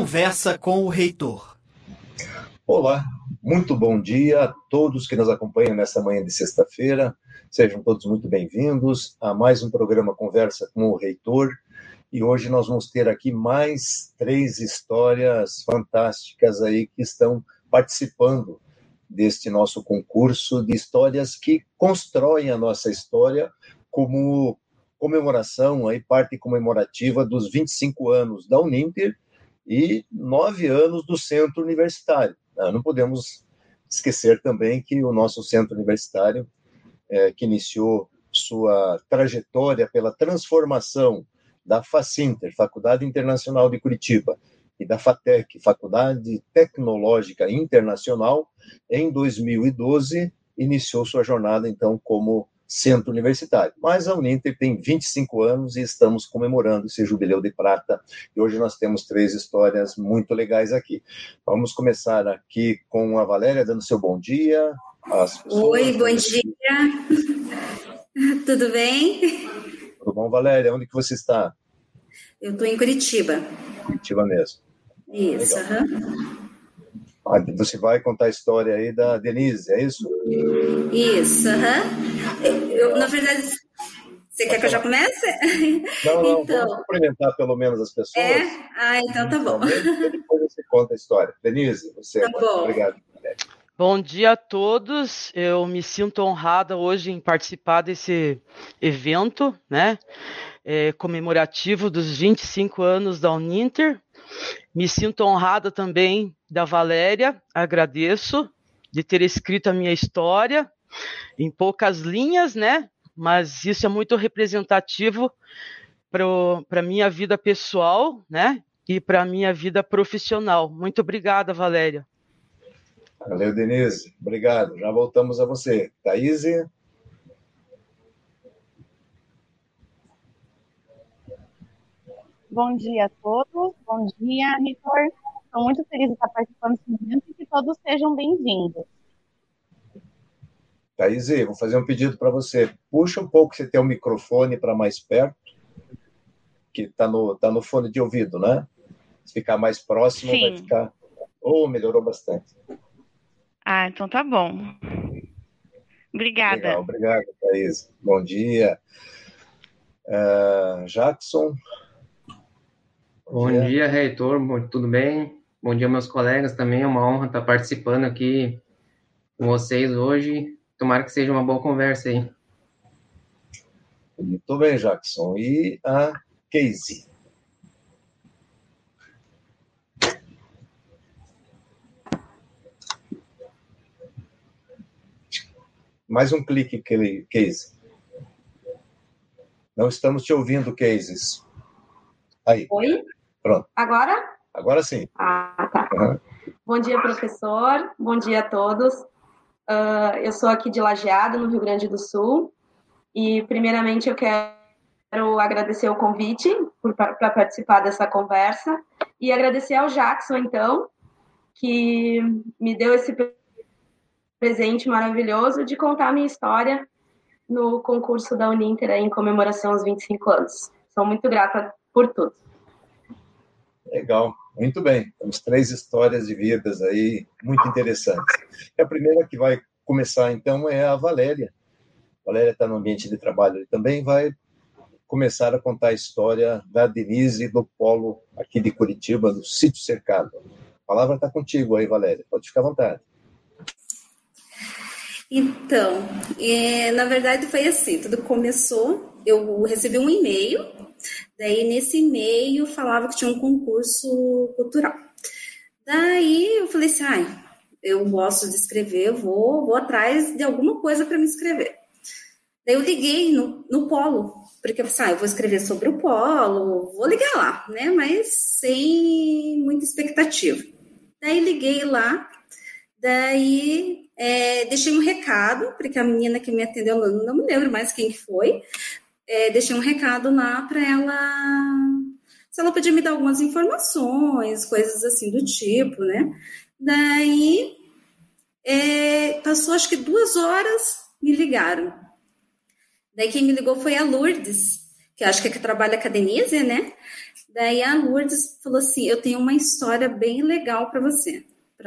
Conversa com o Reitor. Olá, muito bom dia a todos que nos acompanham nesta manhã de sexta-feira. Sejam todos muito bem-vindos a mais um programa Conversa com o Reitor. E hoje nós vamos ter aqui mais 3 histórias fantásticas aí que estão participando deste nosso concurso de histórias que constroem a nossa história como comemoração, aí, parte comemorativa dos 25 anos da Uninter e 9 anos do Centro Universitário. Não podemos esquecer também que o nosso Centro Universitário, que iniciou sua trajetória pela transformação da Facinter, Faculdade Internacional de Curitiba, e da FATEC, Faculdade Tecnológica Internacional, em 2012, iniciou sua jornada, então, como centro universitário. Mas a Uninter tem 25 anos e estamos comemorando esse jubileu de prata. E hoje nós temos 3 histórias muito legais aqui. Vamos começar aqui com a Valéria, dando seu bom dia. Oi, bom dia. Tudo bem? Tudo bom, Valéria? Onde que você está? Eu estou em Curitiba. Curitiba mesmo. Isso, Você vai contar a história aí da Denise, é isso? Isso, na verdade, você quer que eu já comece? Não, então, vamos cumprimentar pelo menos as pessoas. Então tá bom. Depois você conta a história. Denise, você. Tá bom. Obrigado. Bom dia a todos, eu me sinto honrada hoje em participar desse evento, né, comemorativo dos 25 anos da Uninter. Me sinto honrada também da Valéria, agradeço de ter escrito a minha história em poucas linhas, né, mas isso é muito representativo para a minha vida pessoal, né, e para a minha vida profissional. Muito obrigada, Valéria. Valeu, Denise. Obrigado. Já voltamos a você. Thaís? Bom dia a todos. Bom dia, Reitor. Estou muito feliz de estar participando desse momento e que todos sejam bem-vindos. Thaís, vou fazer um pedido para você. Puxa um pouco, você tem o microfone para mais perto, que está no fone de ouvido, né? Se ficar mais próximo, Sim. Vai ficar... melhorou bastante. Então tá bom. Obrigada. Legal, obrigado, Thaís. Bom dia. Jackson. Bom dia, Reitor. Tudo bem? Bom dia, meus colegas. Também é uma honra estar participando aqui com vocês hoje. Tomara que seja uma boa conversa aí. Muito bem, Jackson. E a Casey. Mais um clique, Casey. Não estamos te ouvindo, Casey. Aí. Oi? Pronto. Agora? Agora sim. Tá. Uhum. Bom dia, professor. Bom dia a todos. Eu sou aqui de Lajeado, no Rio Grande do Sul. E, primeiramente, eu quero agradecer o convite para participar dessa conversa. E agradecer ao Jackson, então, que me deu esse presente maravilhoso de contar a minha história no concurso da Uninter em comemoração aos 25 anos. Sou muito grata por tudo. Legal, muito bem. Temos 3 histórias de vidas aí muito interessantes. E a primeira que vai começar, então, é a Valéria. A Valéria está no ambiente de trabalho e também vai começar a contar a história da Denise do Polo aqui de Curitiba, do Sítio Cercado. A palavra está contigo aí, Valéria. Pode ficar à vontade. Então, na verdade foi assim, tudo começou, eu recebi um e-mail, daí nesse e-mail falava que tinha um concurso cultural. Daí eu falei assim, eu gosto de escrever, eu vou atrás de alguma coisa para me escrever. Daí eu liguei no Polo, porque eu falei eu vou escrever sobre o Polo, vou ligar lá, né, mas sem muita expectativa. Daí liguei lá, daí deixei um recado, porque a menina que me atendeu, não me lembro mais quem que foi, deixei um recado lá para ela, se ela podia me dar algumas informações, coisas assim do tipo, né? Daí, passou acho que 2 horas, me ligaram. Daí quem me ligou foi a Lourdes, que acho que é que trabalha com a Denise, né? Daí a Lourdes falou assim, eu tenho uma história bem legal para você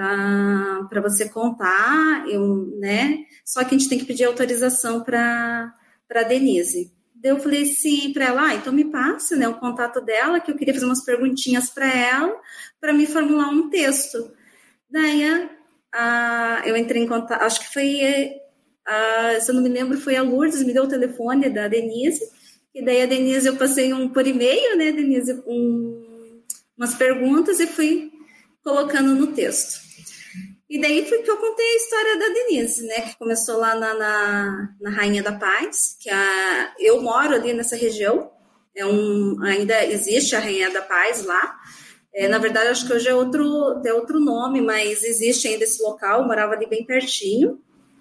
contar, né? Só que a gente tem que pedir autorização para a Denise. Daí eu falei assim para ela, então me passe, né, o contato dela, que eu queria fazer umas perguntinhas para ela, para me formular um texto. Daí eu entrei em contato, acho que foi, se eu não me lembro, foi a Lourdes, me deu o telefone da Denise, e daí a Denise, eu passei por e-mail, né, Denise, umas perguntas e fui colocando no texto. E daí foi que eu contei a história da Denise, né, que começou lá na Rainha da Paz, que eu moro ali nessa região, ainda existe a Rainha da Paz lá. Na verdade, acho que hoje é outro nome, mas existe ainda esse local, eu morava ali bem pertinho.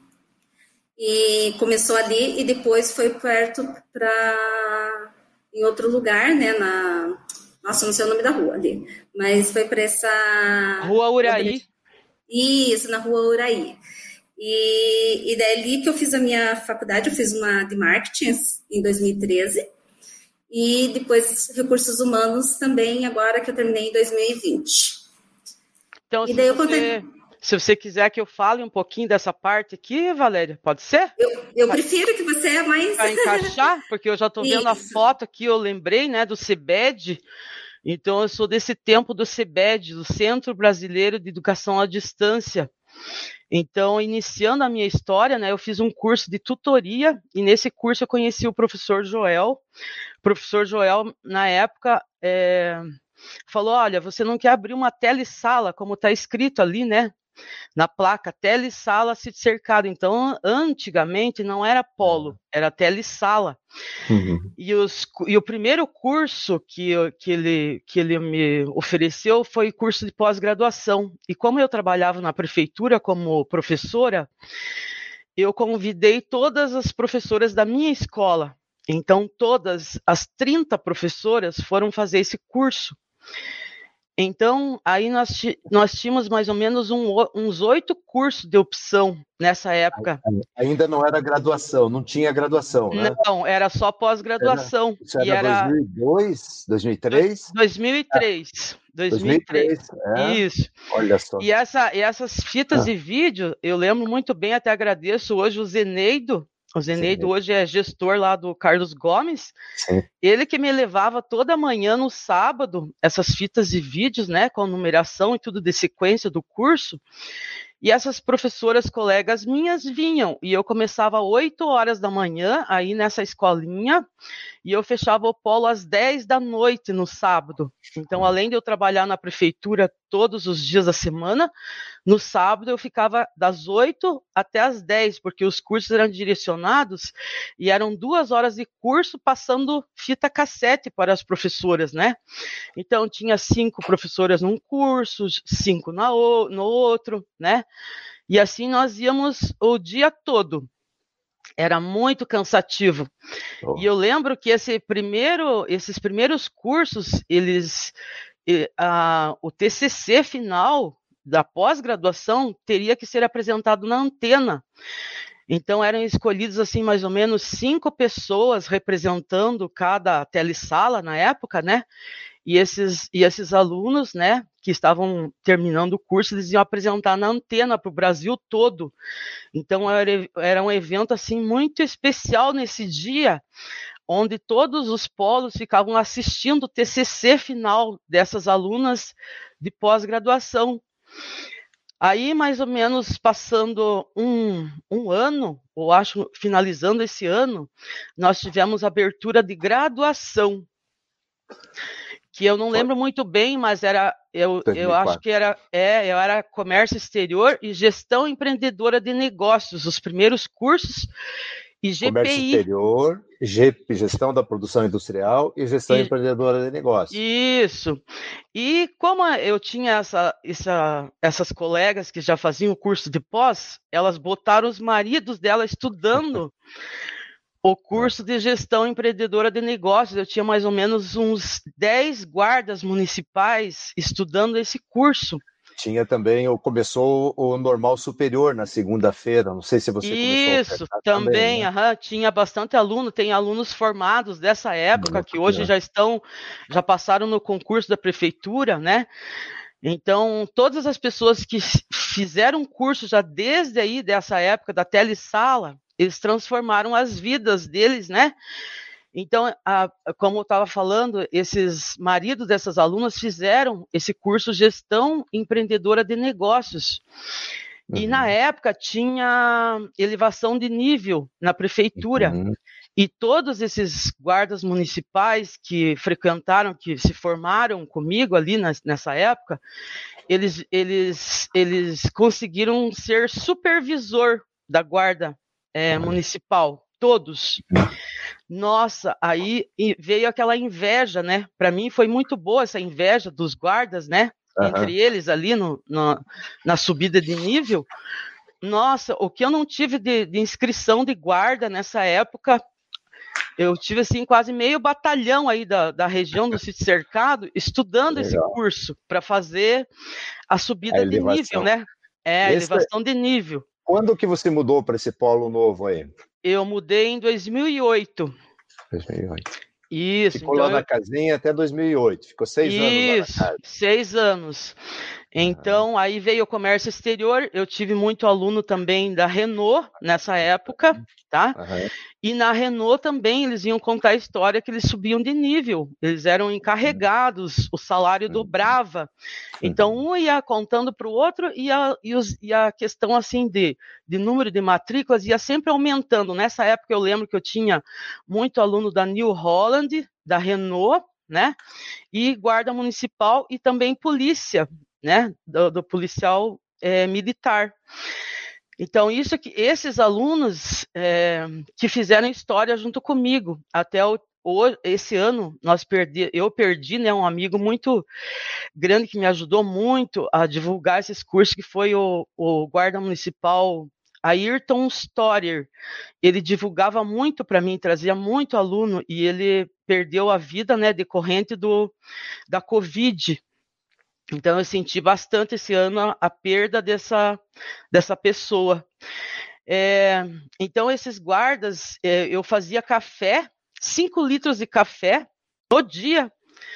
E começou ali e depois foi perto em outro lugar, né, nossa, não sei o nome da rua ali, mas foi para essa... Rua Uraí. Isso, na Rua Uraí. E daí ali que eu fiz a minha faculdade, eu fiz uma de marketing em 2013, e depois recursos humanos também, agora que eu terminei em 2020. Então, e daí eu contei... Se você quiser que eu fale um pouquinho dessa parte aqui, Valéria, pode ser? Eu prefiro que você é mais... Para encaixar, porque eu já estou vendo a foto aqui, eu lembrei, né, do CEBED. Então, eu sou desse tempo do CEBED, do Centro Brasileiro de Educação à Distância. Então, iniciando a minha história, né, eu fiz um curso de tutoria, e nesse curso eu conheci o professor Joel. O professor Joel, na época, falou, olha, você não quer abrir uma telesala, como está escrito ali, né? Na placa, telesala cercado. Então, antigamente não era polo, era telesala. E o primeiro curso que ele me ofereceu foi curso de pós-graduação. E como eu trabalhava na prefeitura como professora, eu convidei todas as professoras da minha escola. Então, todas as 30 professoras foram fazer esse curso. Então, aí nós tínhamos mais ou menos uns 8 cursos de opção nessa época. Ainda não era graduação, não tinha graduação, né? Não, era só pós-graduação. Isso era 2002, 2003? 2003. 2003. Isso. Olha só. E essas fitas de vídeo, eu lembro muito bem, até agradeço hoje o Zeneida. O Zeneida hoje é gestor lá do Carlos Gomes. Sim. Ele que me levava toda manhã no sábado, essas fitas de vídeos, né, com a numeração e tudo de sequência do curso. E essas professoras, colegas minhas, vinham. E eu começava às 8 horas da manhã, aí nessa escolinha, e eu fechava o polo às 10 da noite no sábado. Então, além de eu trabalhar na prefeitura todos os dias da semana, no sábado eu ficava das 8 até as 10, porque os cursos eram direcionados e eram 2 horas de curso passando fita cassete para as professoras, né? Então, tinha 5 professoras num curso, 5 no outro, né? E assim nós íamos o dia todo. Era muito cansativo. E eu lembro que esses primeiros cursos, o TCC final da pós-graduação teria que ser apresentado na antena. Então eram escolhidos assim mais ou menos 5 pessoas representando cada telesala na época, né? E esses alunos, né, que estavam terminando o curso, eles iam apresentar na antena para o Brasil todo. Então era um evento assim muito especial nesse dia, onde todos os polos ficavam assistindo o TCC final dessas alunas de pós-graduação. Aí, mais ou menos, passando um ano, ou acho, finalizando esse ano, nós tivemos abertura de graduação, que eu não lembro muito bem, mas eu acho que eu era Comércio Exterior e Gestão Empreendedora de Negócios, os primeiros cursos, e GPI. Comércio Exterior, Gestão da Produção Industrial e Gestão Empreendedora de Negócios. Isso. E como eu tinha essas colegas que já faziam o curso de pós, elas botaram os maridos dela estudando o curso de Gestão Empreendedora de Negócios. Eu tinha mais ou menos uns 10 guardas municipais estudando esse curso. Tinha também, começou o normal superior na segunda-feira, não sei se você começou Isso, também, né? Tinha bastante aluno, tem alunos formados dessa época que hoje já passaram no concurso da prefeitura, né? Então, todas as pessoas que fizeram curso já desde aí, dessa época da telesala, eles transformaram as vidas deles, né? Então, como eu estava falando, esses maridos dessas alunas fizeram esse curso Gestão Empreendedora de Negócios. E na época tinha elevação de nível na prefeitura. E todos esses guardas municipais que frequentaram, que se formaram comigo ali nessa época, eles conseguiram ser supervisor da guarda municipal, todos. Nossa, aí veio aquela inveja, né? Para mim foi muito boa essa inveja dos guardas, né? Entre eles ali na subida de nível. Nossa, o que eu não tive de inscrição de guarda nessa época, eu tive assim quase meio batalhão aí da região do Sítio Cercado estudando esse curso para fazer a subida de nível, né? Elevação de nível. Quando que você mudou para esse polo novo aí? Eu mudei em 2008. 2008. Isso. Ficou lá na casinha até 2008. Ficou 6 anos lá na casa. 6 anos. Então, aí veio o comércio exterior. Eu tive muito aluno também da Renault nessa época, tá? E na Renault também eles iam contar a história que eles subiam de nível. Eles eram encarregados, o salário dobrava. Então, um ia contando para o outro e a questão assim de número de matrículas ia sempre aumentando. Nessa época eu lembro que eu tinha muito aluno da New Holland, da Renault, né? E guarda municipal e também polícia, né? Do policial militar. Então, esses alunos que fizeram história junto comigo, até esse ano eu perdi, né, um amigo muito grande que me ajudou muito a divulgar esses cursos, que foi o guarda municipal Ayrton Storer. Ele divulgava muito para mim, trazia muito aluno, e ele perdeu a vida, né, decorrente da Covid. Então, eu senti bastante esse ano a perda dessa pessoa. Então, esses guardas, eu fazia café, 5 litros de café no dia.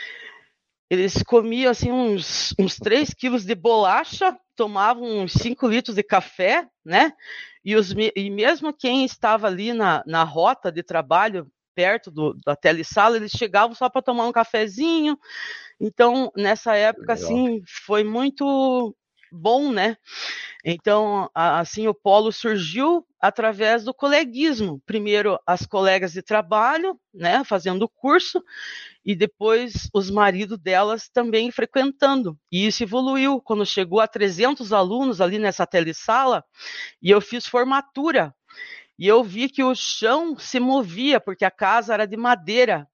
Eles comiam assim, uns 3 quilos de bolacha, tomavam uns 5 litros de café, né? E mesmo quem estava ali na rota de trabalho, perto da telesala, eles chegavam só para tomar um cafezinho. Então, nessa época, assim, foi muito bom, né? Então, assim, o polo surgiu através do coleguismo. Primeiro, as colegas de trabalho, né, fazendo o curso, e depois os maridos delas também frequentando. E isso evoluiu quando chegou a 300 alunos ali nessa telesala, e eu fiz formatura. E eu vi que o chão se movia, porque a casa era de madeira.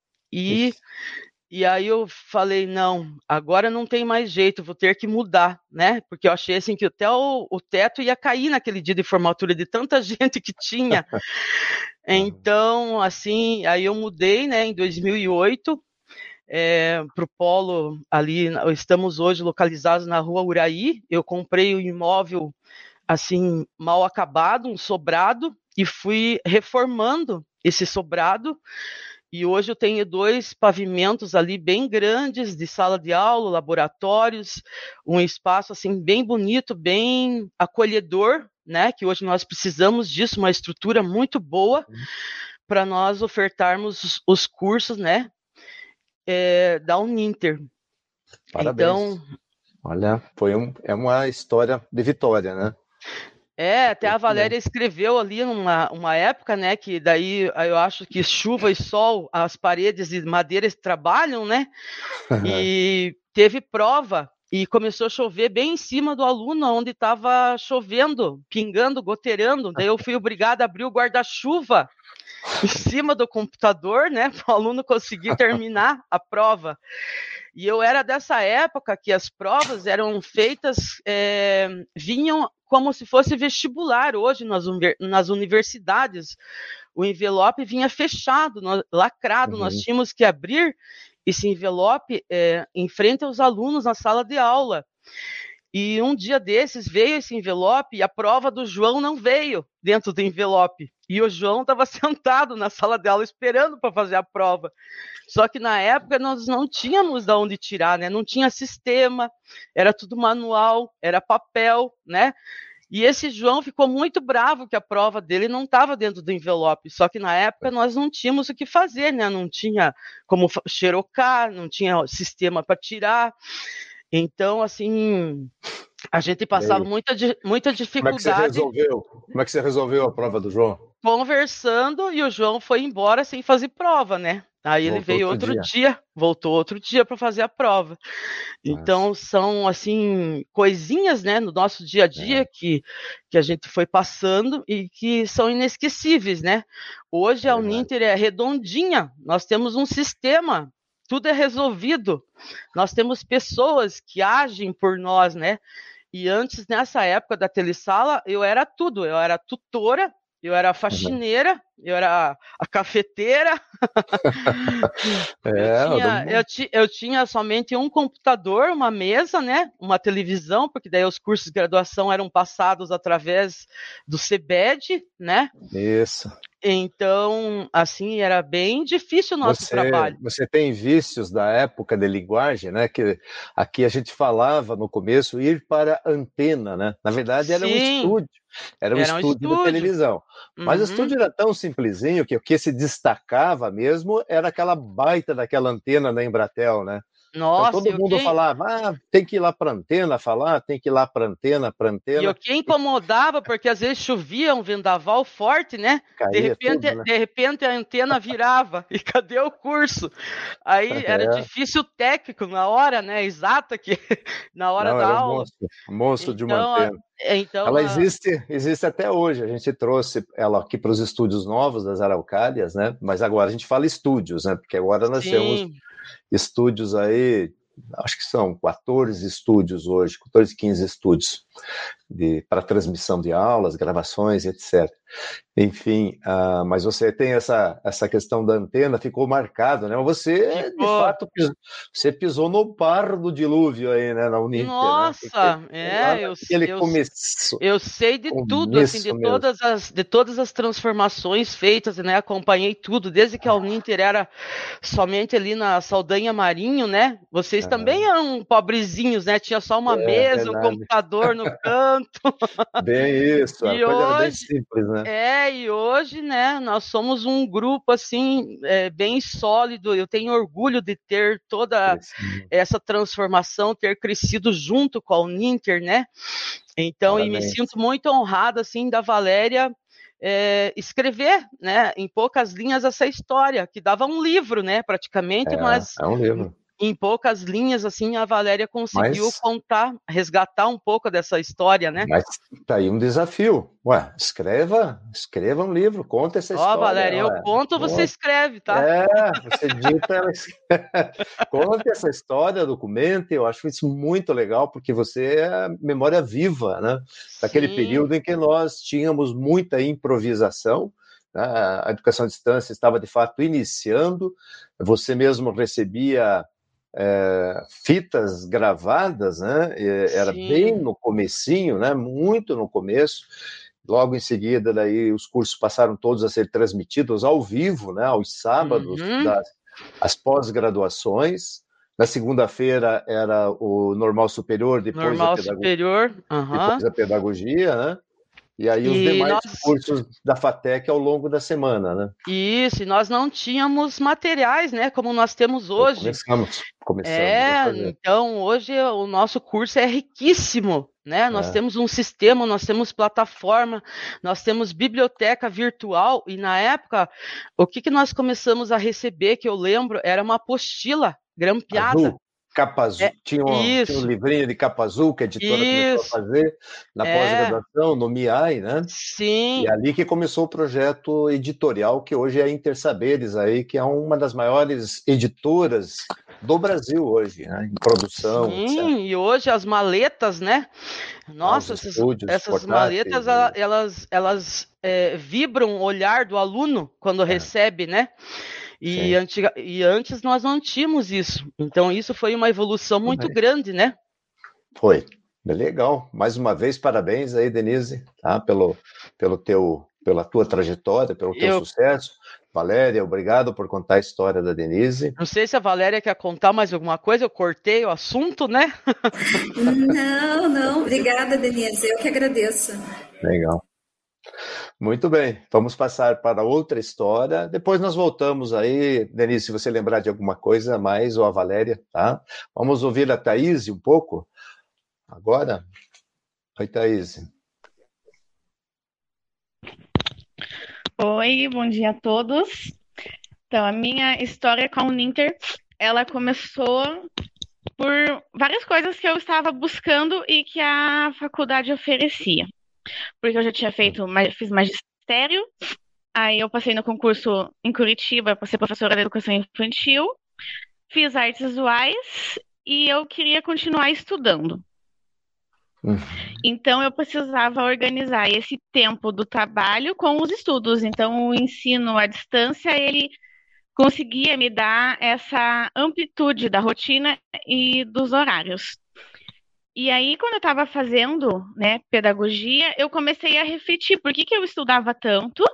E aí eu falei, não, agora não tem mais jeito, vou ter que mudar, né? Porque eu achei assim que até o teto ia cair naquele dia de formatura de tanta gente que tinha. Então, assim, aí eu mudei, né, em 2008, para o polo ali, estamos hoje localizados na Rua Uraí. Eu comprei um imóvel, assim, mal acabado, um sobrado, e fui reformando esse sobrado. E hoje eu tenho 2 pavimentos ali bem grandes, de sala de aula, laboratórios, um espaço assim bem bonito, bem acolhedor, né? Que hoje nós precisamos disso, uma estrutura muito boa para nós ofertarmos os cursos, né? Da Uninter. Parabéns. Então, olha, é uma história de vitória, né? Até a Valéria escreveu ali uma época, né, que daí eu acho que chuva e sol, as paredes de madeira trabalham, né, e teve prova e começou a chover bem em cima do aluno, onde estava chovendo, pingando, goteirando, daí eu fui obrigada a abrir o guarda-chuva em cima do computador, né, para o aluno conseguir terminar a prova. E eu era dessa época que as provas eram feitas, vinham como se fosse vestibular hoje nas universidades. O envelope vinha fechado, lacrado, nós tínhamos que abrir esse envelope em frente aos alunos na sala de aula. E um dia desses veio esse envelope e a prova do João não veio dentro do envelope. E o João estava sentado na sala de aula esperando para fazer a prova. Só que na época nós não tínhamos de onde tirar, né? Não tinha sistema, era tudo manual, era papel, né? E esse João ficou muito bravo que a prova dele não estava dentro do envelope. Só que na época nós não tínhamos o que fazer, né? Não tinha como xerocar, não tinha sistema para tirar. Então, assim, a gente passava muita dificuldade. Como é que você resolveu a prova do João? Conversando, e o João foi embora sem fazer prova, né? Aí ele veio voltou outro dia para fazer a prova. Então, são, assim, coisinhas, né, no nosso dia a dia que a gente foi passando e que são inesquecíveis, né? Hoje a Uninter é redondinha, nós temos um sistema, tudo é resolvido. Nós temos pessoas que agem por nós, né? E antes, nessa época da telesala, eu era tudo. Eu era tutora, eu era faxineira, eu era a cafeteira. Eu tinha somente um computador, uma mesa, né? Uma televisão, porque daí os cursos de graduação eram passados através do CEBED, né? Isso. Então, assim, era bem difícil o nosso trabalho. Você tem vícios da época de linguagem, né? Que aqui a gente falava no começo, ir para antena, né? Na verdade, era um estúdio. Era um estúdio de televisão. Mas o estúdio era tão simplesinho que o que se destacava mesmo era aquela baita daquela antena da Embratel, né? Nossa, então todo mundo falava, tem que ir lá para antena falar, tem que ir lá para antena. E o que incomodava, porque às vezes chovia um vendaval forte, né? De repente a antena virava, e cadê o curso? Aí era difícil o técnico na hora, né? Exata, que na hora da aula. Monstro de uma antena. Ela existe até hoje, a gente trouxe ela aqui para os estúdios novos das Araucárias, né? Mas agora a gente fala estúdios, né? Porque agora nós temos estúdios aí, acho que são 14 estúdios hoje, 14, 15 estúdios para transmissão de aulas, gravações, etc. Enfim, mas você tem essa questão da antena, ficou marcado, né? Você, de fato, você pisou no barro do dilúvio aí, né, na Uninter. Nossa, né? Eu sei de tudo, assim, de todas as transformações feitas, né? Acompanhei tudo, desde que a Uninter era somente ali na Saldanha Marinho, né? Vocês também eram pobrezinhos, né? Tinha só uma mesa, um computador no canto. Bem isso, a coisa era bem simples, né? E hoje, né, nós somos um grupo, assim, bem sólido. Eu tenho orgulho de ter toda essa transformação, ter crescido junto com a Uninter, né? Então, e me sinto muito honrada, assim, da Valéria escrever, né, em poucas linhas essa história, que dava um livro, né, praticamente, mas... É um livro. Em poucas linhas, assim, a Valéria conseguiu resgatar um pouco dessa história, né? Mas tá aí um desafio. Escreva um livro, conta essa história. Valéria, eu conto, você escreve, tá? Você dita, ela escreve. Conta essa história, documente, eu acho isso muito legal, porque você é memória viva, né? Daquele período em que nós tínhamos muita improvisação, a educação à distância estava, de fato, iniciando, você mesmo recebia fitas gravadas, né? Era bem no comecinho, né? Muito no começo. Logo em seguida, daí os cursos passaram todos a ser transmitidos ao vivo, né? Aos sábados, as pós-graduações. Na segunda-feira era o normal superior, depois a pedagogia, né? E aí os demais cursos da FATEC ao longo da semana, né? Isso, e nós não tínhamos materiais, né, como nós temos hoje. Começamos. Então hoje o nosso curso é riquíssimo, né? Nós temos um sistema, nós temos plataforma, nós temos biblioteca virtual, e na época, o que nós começamos a receber, que eu lembro, era uma apostila grampeada. Capa azul, tinha um livrinho de capa azul que a editora começou a fazer na pós-graduação, no MIAI, né? Sim. E ali que começou o projeto editorial, que hoje é a Intersaberes, aí, que é uma das maiores editoras do Brasil hoje, né? Em produção. Sim, etc. E hoje as maletas, né? Nossa, essas maletas, elas vibram o olhar do aluno quando recebe, né? E antes nós não tínhamos isso. Então, isso foi uma evolução muito grande, né? Foi. Legal. Mais uma vez, parabéns aí, Denise, tá? Pela tua trajetória, pelo teu sucesso. Valéria, obrigado por contar a história da Denise. Não sei se a Valéria quer contar mais alguma coisa, eu cortei o assunto, né? Não, obrigada, Denise, eu que agradeço. Legal. Muito bem, vamos passar para outra história, depois nós voltamos aí, Denise, se você lembrar de alguma coisa mais, ou a Valéria, tá? Vamos ouvir a Thaís um pouco, agora. Oi, Thaís. Oi, bom dia a todos. Então, a minha história com a Uninter, ela começou por várias coisas que eu estava buscando e que a faculdade oferecia. Porque eu já tinha fiz magistério, aí eu passei no concurso em Curitiba para ser professora de educação infantil, fiz artes visuais e eu queria continuar estudando. Então, eu precisava organizar esse tempo do trabalho com os estudos. Então, o ensino à distância, ele conseguia me dar essa amplitude da rotina e dos horários. E aí, quando eu estava fazendo, né, pedagogia, eu comecei a refletir por que eu estudava tanto.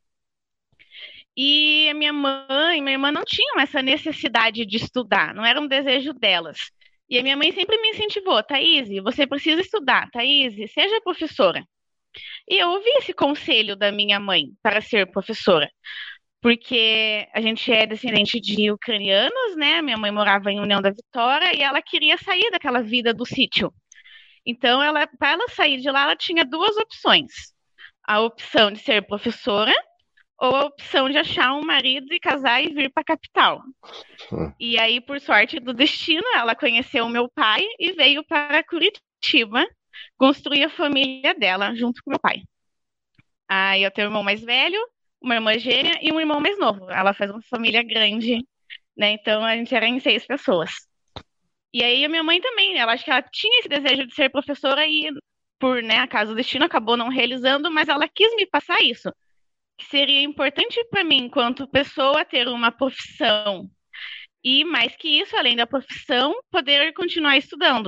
E a minha mãe e minha irmã não tinham essa necessidade de estudar, não era um desejo delas. E a minha mãe sempre me incentivou, Thaís, você precisa estudar, Thaís, seja professora. E eu ouvi esse conselho da minha mãe para ser professora, porque a gente é descendente de ucranianos, né? Minha mãe morava em União da Vitória e ela queria sair daquela vida do sítio. Então, para ela sair de lá, ela tinha duas opções. A opção de ser professora ou a opção de achar um marido e casar e vir para a capital. E aí, por sorte do destino, ela conheceu o meu pai e veio para Curitiba construir a família dela junto com meu pai. Aí eu tenho um irmão mais velho, uma irmã gêmea e um irmão mais novo. Ela faz uma família grande, né? Então a gente era em 6 pessoas. E aí a minha mãe também, ela acho que ela tinha esse desejo de ser professora e por, né, acaso do destino acabou não realizando, mas ela quis me passar isso. Que seria importante para mim, enquanto pessoa, ter uma profissão. E mais que isso, além da profissão, poder continuar estudando.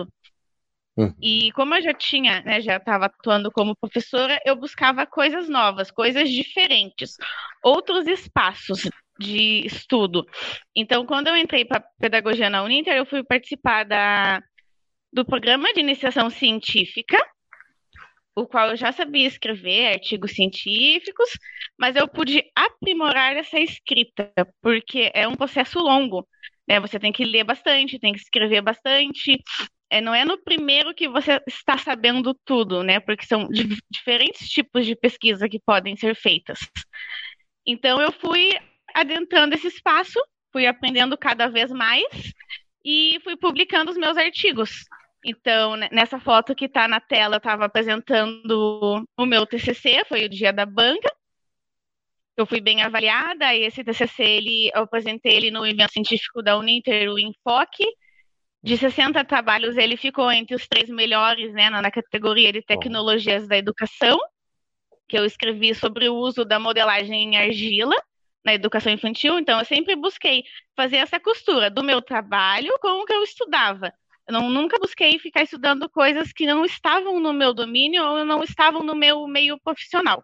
E como eu já tinha, né, já estava atuando como professora, eu buscava coisas novas, coisas diferentes, outros espaços de estudo. Então, quando eu entrei para pedagogia na Uninter, eu fui participar do programa de iniciação científica, o qual eu já sabia escrever artigos científicos, mas eu pude aprimorar essa escrita, porque é um processo longo, né? Você tem que ler bastante, tem que escrever bastante. Não é no primeiro que você está sabendo tudo, né? Porque são diferentes tipos de pesquisa que podem ser feitas. Então, eu fui adentrando esse espaço, fui aprendendo cada vez mais e fui publicando os meus artigos. Então, nessa foto que está na tela, eu estava apresentando o meu TCC, foi o dia da banca. Eu fui bem avaliada, e esse TCC, eu apresentei ele no evento científico da Uninter, o Enfoque. De 60 trabalhos, ele ficou entre os 3 melhores, né, na categoria de tecnologias da educação, que eu escrevi sobre o uso da modelagem em argila na educação infantil. Então, eu sempre busquei fazer essa costura do meu trabalho com o que eu estudava. Eu nunca busquei ficar estudando coisas que não estavam no meu domínio ou não estavam no meu meio profissional.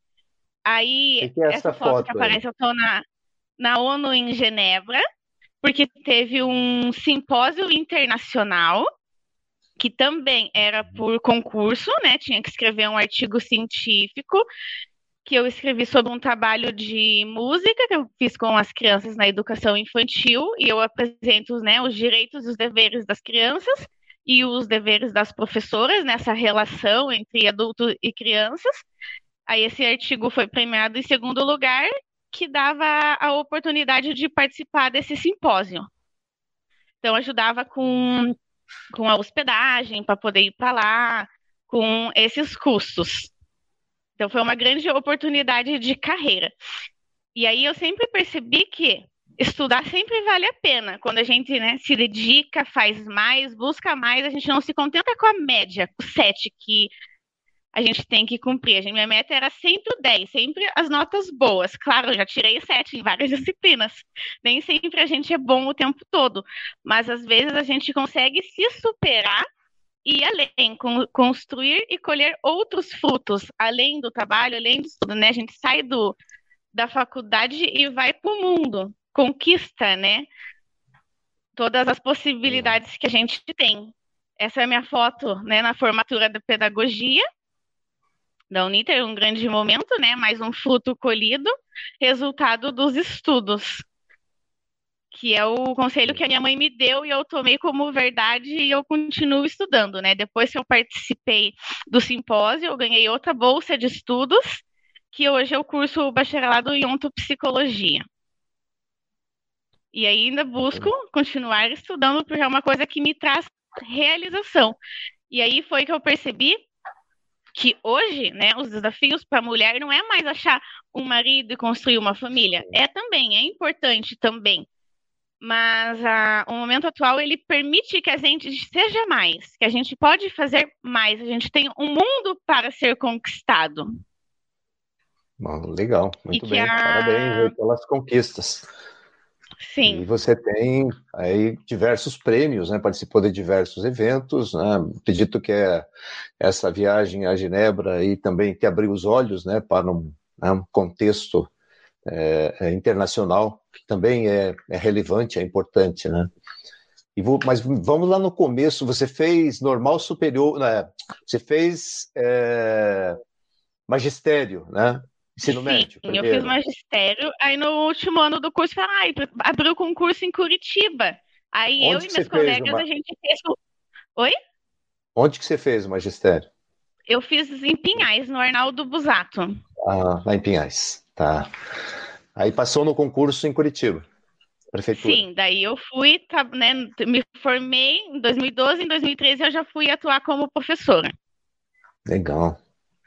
Aí, essa foto que aparece, eu estou na ONU em Genebra, porque teve um simpósio internacional, que também era por concurso, né? Tinha que escrever um artigo científico, que eu escrevi sobre um trabalho de música que eu fiz com as crianças na educação infantil, e eu apresento, né, os direitos e os deveres das crianças e os deveres das professoras nessa relação entre adultos e crianças. Aí esse artigo foi premiado em 2º lugar, que dava a oportunidade de participar desse simpósio. Então, ajudava com a hospedagem, para poder ir para lá, com esses custos. Então, foi uma grande oportunidade de carreira. E aí, eu sempre percebi que estudar sempre vale a pena. Quando a gente, né, se dedica, faz mais, busca mais, a gente não se contenta com a média, o 7 que a gente tem que cumprir. Minha meta era sempre o 10, sempre as notas boas. Claro, eu já tirei 7 em várias disciplinas. Nem sempre a gente é bom o tempo todo, mas às vezes a gente consegue se superar ir além, construir e colher outros frutos, além do trabalho, além do estudo, né? A gente sai da faculdade e vai para o mundo, conquista, né? Todas as possibilidades que a gente tem. Essa é a minha foto, né, na formatura da pedagogia da Uninter, um grande momento, né? Mais um fruto colhido, resultado dos estudos, que é o conselho que a minha mãe me deu e eu tomei como verdade e eu continuo estudando, né? Depois que eu participei do simpósio, eu ganhei outra bolsa de estudos, que hoje eu curso o bacharelado em ontopsicologia. E ainda busco continuar estudando, porque é uma coisa que me traz realização. E aí foi que eu percebi que hoje, né, os desafios para a mulher não é mais achar um marido e construir uma família. É importante também. Mas o momento atual, ele permite que a gente seja mais, que a gente pode fazer mais, a gente tem um mundo para ser conquistado. Bom, legal, muito bem, parabéns pelas conquistas. Sim. E você tem aí diversos prêmios, né? Participou de diversos eventos, né? Acredito que essa viagem a Genebra aí também te abriu os olhos, né, para um contexto internacional, que também é relevante, é importante, né? Mas vamos lá no começo, você fez normal superior, né? Você fez magistério, né? Ensino médio, eu fiz magistério, aí no último ano do curso, abriu concurso em Curitiba. Aí onde eu e meus colegas, a gente fez... Oi? Onde que você fez o magistério? Eu fiz em Pinhais, no Arnaldo Busato. Lá em Pinhais, tá. Aí passou no concurso em Curitiba, prefeitura. Sim, daí eu fui, né, me formei em 2012, em 2013 eu já fui atuar como professora. Legal.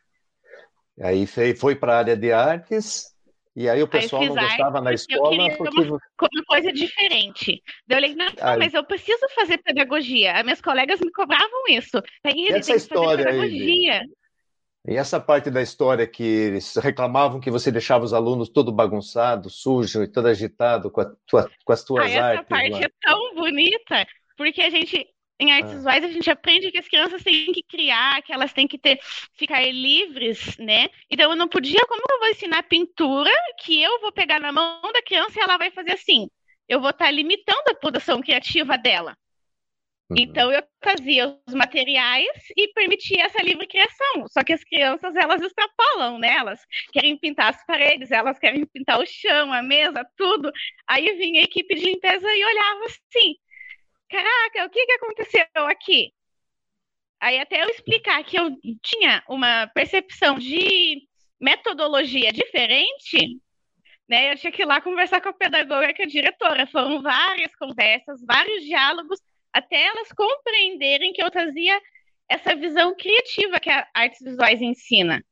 Aí foi para a área de artes, e aí o pessoal não gostava na escola. Eu queria uma coisa diferente. Daí eu falei, não, mas eu preciso fazer pedagogia. As minhas colegas me cobravam isso. E essa história aí? E essa parte da história que eles reclamavam que você deixava os alunos todo bagunçado, sujo e todo agitado com as tuas artes. Essa parte é tão bonita, porque a gente... Em artes visuais, a gente aprende que as crianças têm que criar, que elas têm que ficar livres, né? Então, eu não podia... Como eu vou ensinar pintura, que eu vou pegar na mão da criança e ela vai fazer assim? Eu vou estar limitando a produção criativa dela. Então, eu trazia os materiais e permitia essa livre criação. Só que as crianças, elas extrapolam, né? Elas querem pintar as paredes, elas querem pintar o chão, a mesa, tudo. Aí vinha a equipe de limpeza e olhava assim... Caraca, o que aconteceu aqui? Aí até eu explicar que eu tinha uma percepção de metodologia diferente, né? Eu tinha que ir lá conversar com a pedagoga, com a diretora. Foram várias conversas, vários diálogos, até elas compreenderem que eu trazia essa visão criativa que a artes visuais ensina.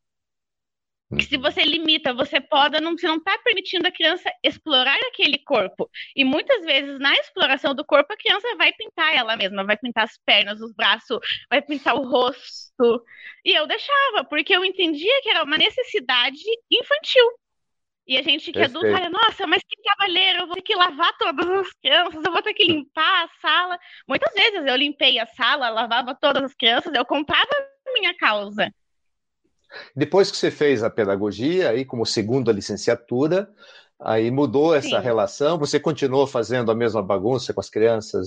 Que se você limita, você poda, você não está permitindo a criança explorar aquele corpo. E muitas vezes, na exploração do corpo, a criança vai pintar ela mesma, vai pintar as pernas, os braços, vai pintar o rosto. E eu deixava, porque eu entendia que era uma necessidade infantil. E a gente que é adulto olha, nossa, mas que cavaleiro, eu vou ter que lavar todas as crianças, eu vou ter que limpar a sala. Muitas vezes eu limpei a sala, lavava todas as crianças, eu comprava a minha causa. Depois que você fez a pedagogia, aí como segunda licenciatura, aí mudou essa relação, você continuou fazendo a mesma bagunça com as crianças?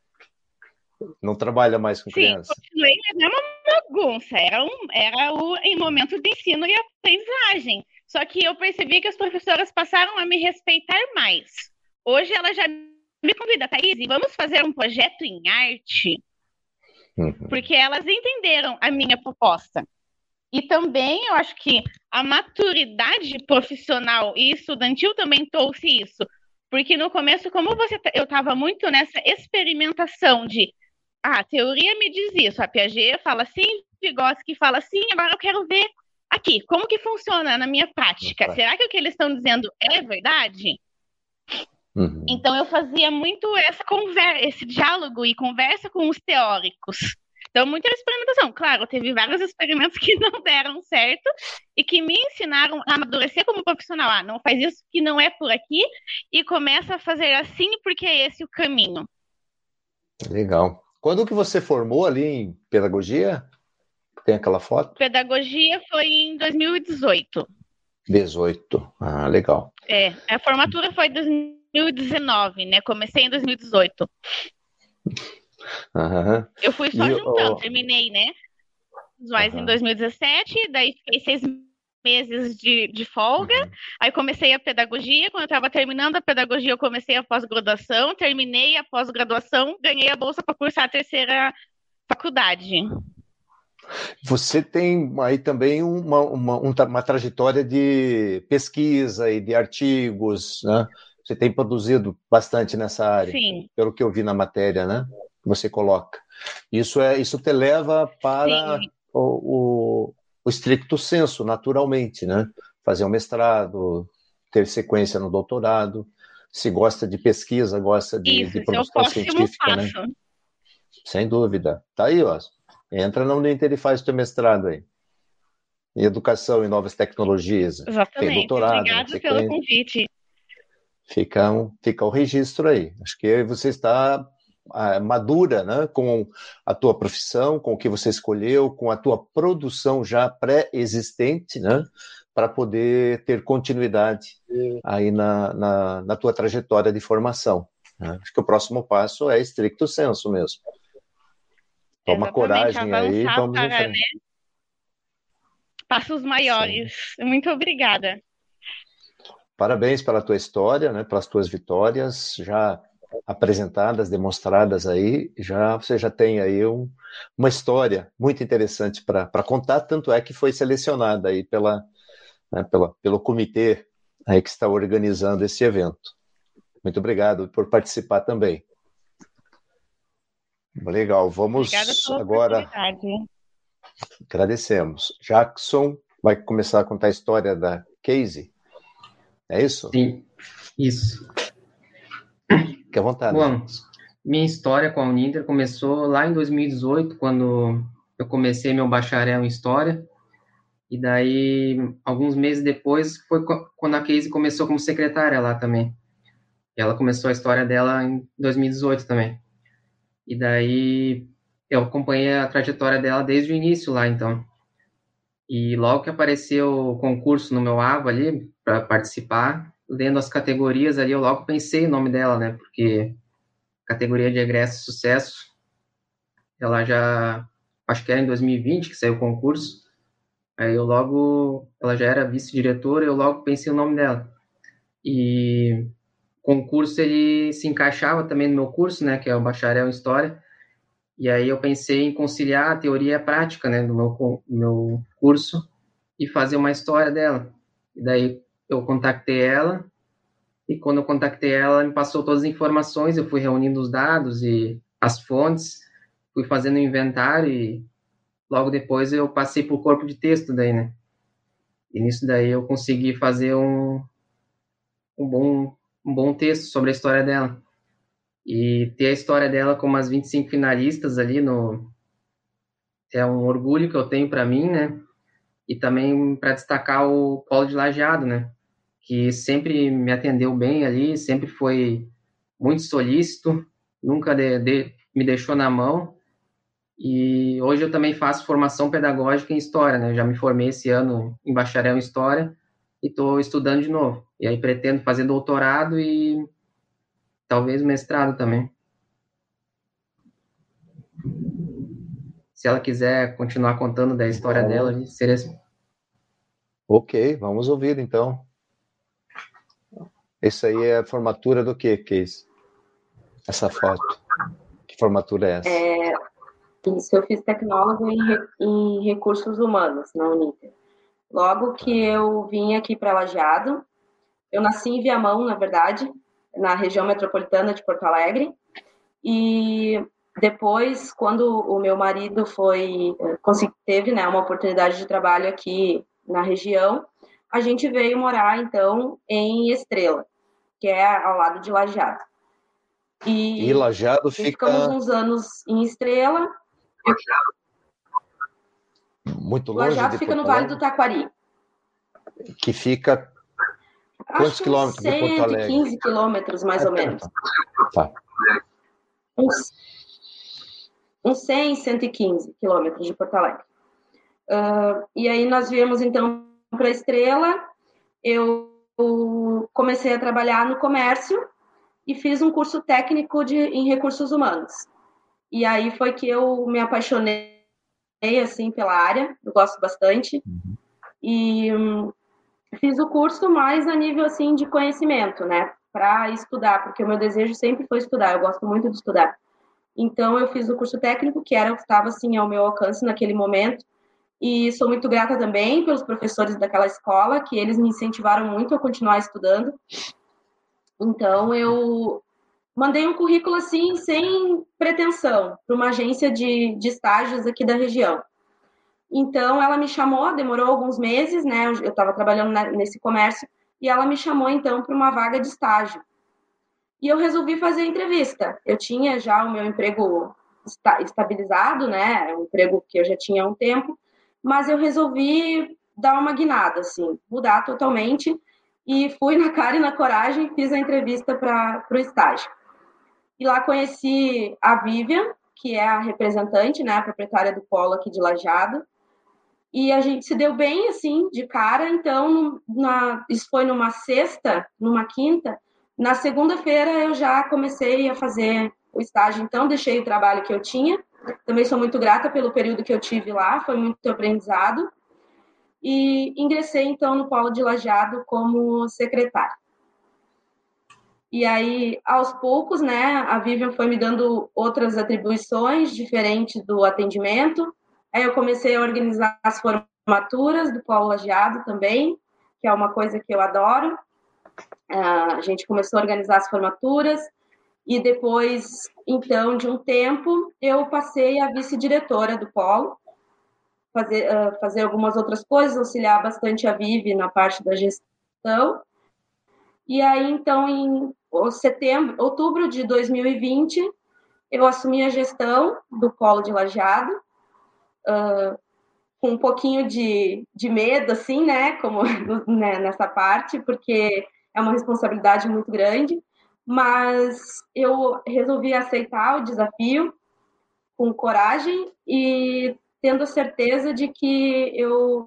Não trabalha mais com crianças? Sim, continuei a mesma bagunça, era em momento de ensino e aprendizagem. Só que eu percebi que as professoras passaram a me respeitar mais. Hoje elas já me convidam, Thaís, vamos fazer um projeto em arte? Porque elas entenderam a minha proposta. E também eu acho que a maturidade profissional e estudantil também trouxe isso. Porque no começo, como eu estava muito nessa experimentação de a teoria me diz isso, a Piaget fala assim, Vygotsky fala assim, agora eu quero ver aqui, como que funciona na minha prática? Será que o que eles estão dizendo é verdade? Então eu fazia muito esse diálogo e conversa com os teóricos. Então, muita experimentação. Claro, teve vários experimentos que não deram certo e que me ensinaram a amadurecer como profissional. Não faz isso que não é por aqui e começa a fazer assim porque é esse o caminho. Legal. Quando que você formou ali em pedagogia? Tem aquela foto? Pedagogia foi em 2018. 18. Legal. A formatura foi em 2019, né? Comecei em 2018. Uhum. Eu fui só juntando, terminei, né? Visuais em 2017, daí fiquei 6 meses de folga, aí comecei a pedagogia. Quando eu estava terminando a pedagogia, eu comecei a pós-graduação, terminei a pós-graduação, ganhei a bolsa para cursar a terceira faculdade. Você tem aí também uma trajetória de pesquisa e de artigos, né? Você tem produzido bastante nessa área, Sim. Pelo que eu vi na matéria, né? Você coloca. Isso te leva para o stricto sensu, naturalmente, né? Fazer um mestrado, ter sequência no doutorado. Se gosta de pesquisa, gosta de produção científica, né? Sem dúvida. Tá aí, ó. Entra na Uninter e faz o teu mestrado aí. Em educação e novas tecnologias. Exatamente. Tem doutorado. Obrigada pelo convite. Fica o registro aí. Acho que você está madura, né, com a tua profissão, com o que você escolheu, com a tua produção já pré-existente, né, para poder ter continuidade aí na tua trajetória de formação. Né? Acho que o próximo passo é stricto sensu mesmo. Toma coragem aí, vamos em frente. Né? Passos maiores. Sim. Muito obrigada. Parabéns pela tua história, né, pelas tuas vitórias, já apresentadas, demonstradas aí, você já tem aí uma história muito interessante para contar, tanto é que foi selecionada aí pelo comitê aí que está organizando esse evento. Muito obrigado por participar também. Legal, vamos agora. Agradecemos. Jackson vai começar a contar a história da Casey. É isso? Sim, isso. Fique à vontade. Bom, minha história com a Uninter começou lá em 2018, quando eu comecei meu bacharel em História. E daí, alguns meses depois, foi quando a Casey começou como secretária lá também. E ela começou a história dela em 2018 também. E daí, eu acompanhei a trajetória dela desde o início lá, então. E logo que apareceu o concurso no meu AVA ali, para participar, lendo as categorias ali, eu logo pensei o nome dela, né? Porque categoria de egresso e sucesso, ela já, acho que era em 2020 que saiu o concurso, aí ela já era vice-diretora, eu logo pensei o nome dela. E o concurso, ele se encaixava também no meu curso, né? Que é o bacharel em História. E aí eu pensei em conciliar a teoria e a prática, né, do meu curso e fazer uma história dela. E daí eu contactei ela, e quando eu contactei ela, ela me passou todas as informações, eu fui reunindo os dados e as fontes, fui fazendo o inventário e logo depois eu passei para o corpo de texto daí, né. E nisso daí eu consegui fazer um bom texto sobre a história dela. E ter a história dela como as 25 finalistas ali é um orgulho que eu tenho para mim, né? E também para destacar o Polo de Lajeado, né? Que sempre me atendeu bem ali, sempre foi muito solícito, nunca me deixou na mão. E hoje eu também faço formação pedagógica em História, né? Já me formei esse ano em bacharel em História e estou estudando de novo. E aí pretendo fazer doutorado e talvez mestrado também. Se ela quiser continuar contando da história dela, seria assim. Ok, vamos ouvir então. Isso aí é a formatura do quê, Casey? Essa foto. Que formatura é essa? Isso, eu fiz tecnólogo em recursos humanos na Uninter. Logo que eu vim aqui para Lajeado, eu nasci em Viamão, na verdade, na região metropolitana de Porto Alegre, e depois, quando o meu marido teve, né, uma oportunidade de trabalho aqui na região, a gente veio morar, então, em Estrela, que é ao lado de Lajeado. E Lajeado fica... Ficamos uns anos em Estrela. Muito longe Lajeado fica no Vale do Taquari. Que fica... Quantos quilômetros de Porto Alegre? 115 quilômetros, mais ou menos. Tá. uns 100, 115 quilômetros de Porto Alegre. E aí nós viemos, então, para a Estrela. Eu comecei a trabalhar no comércio e fiz um curso técnico em recursos humanos. E aí foi que eu me apaixonei, assim, pela área, eu gosto bastante. E fiz o curso mais a nível, assim, de conhecimento, né, para estudar, porque o meu desejo sempre foi estudar, eu gosto muito de estudar. Então, eu fiz o curso técnico, que era o que estava, assim, ao meu alcance naquele momento, e sou muito grata também pelos professores daquela escola, que eles me incentivaram muito a continuar estudando. Então, eu mandei um currículo, assim, sem pretensão, para uma agência de estágios aqui da região. Então, ela me chamou, demorou alguns meses, né? Eu estava trabalhando nesse comércio, e ela me chamou, então, para uma vaga de estágio. E eu resolvi fazer a entrevista. Eu tinha já o meu emprego estabilizado, né? Um emprego que eu já tinha há um tempo, mas eu resolvi dar uma guinada, assim, mudar totalmente, e fui na cara e na coragem e fiz a entrevista para o estágio. E lá conheci a Vivian, que é a representante, né, a proprietária do polo aqui de Lajeado, e a gente se deu bem, assim, de cara. Então, isso foi numa sexta, numa quinta. Na segunda-feira eu já comecei a fazer o estágio, então deixei o trabalho que eu tinha. Também sou muito grata pelo período que eu tive lá, foi muito aprendizado. E ingressei, então, no polo de Lajeado como secretária. E aí, aos poucos, né, a Vivian foi me dando outras atribuições diferentes do atendimento. Aí eu comecei a organizar as formaturas do polo Lajeado também, que é uma coisa que eu adoro. A gente começou a organizar as formaturas, e depois, então, de um tempo, eu passei a vice-diretora do polo, fazer algumas outras coisas, auxiliar bastante a Vivi na parte da gestão. E aí, então, em outubro de 2020, eu assumi a gestão do polo de Lajeado, com um pouquinho de medo, assim, né, como né, nessa parte, porque é uma responsabilidade muito grande, mas eu resolvi aceitar o desafio com coragem e tendo a certeza de que eu